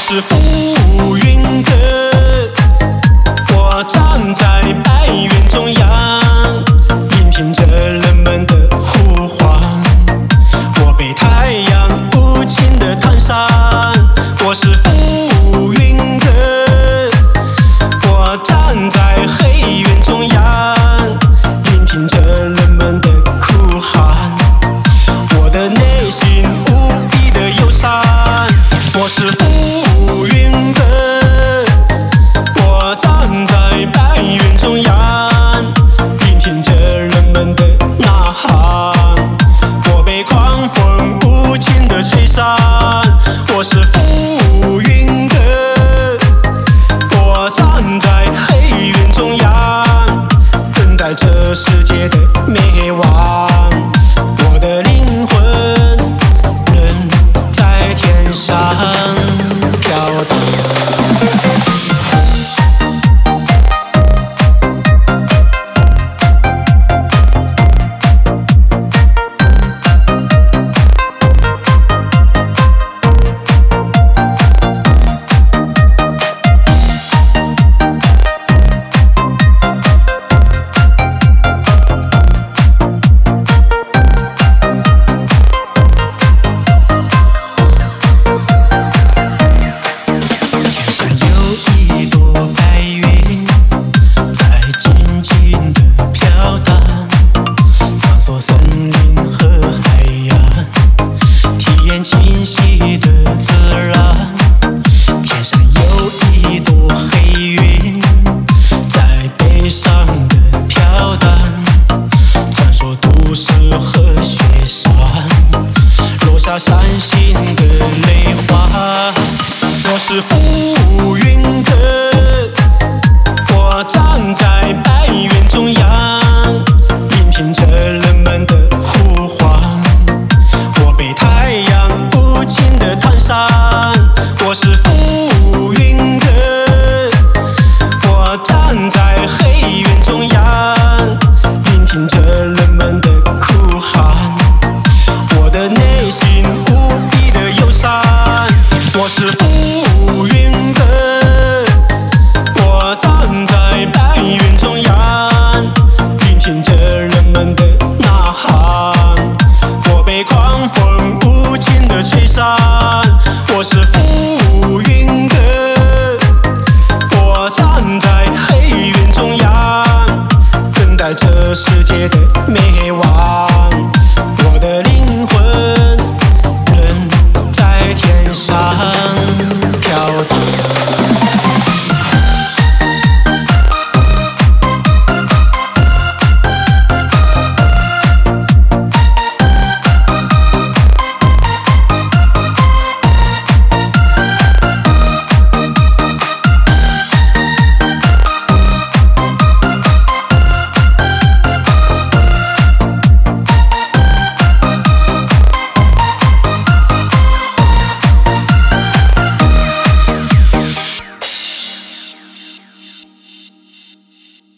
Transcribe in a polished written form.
是浮云阁，我站在白云中央，聆听着人们的呼唤。我被太阳无情地弹散，我是浮云阁，我站在黑云中央，聆听着人们的哭喊。我的内心无比的忧伤，我是浮云阁，我站在白云中央，聆听着人们的呐喊。我被狂风无情地吹散，我是浮云阁，我站在黑云中央，等待这世界的灭亡。我的灵魂仍在天上飘荡。伤心的泪花，我是浮云阁，我站在白云中央，聆听着人们的呼唤。我被太阳无情地弹散，我是浮云阁，我站在黑云中央，聆听着人们的哭喊。我的内心无比的忧伤，我是浮云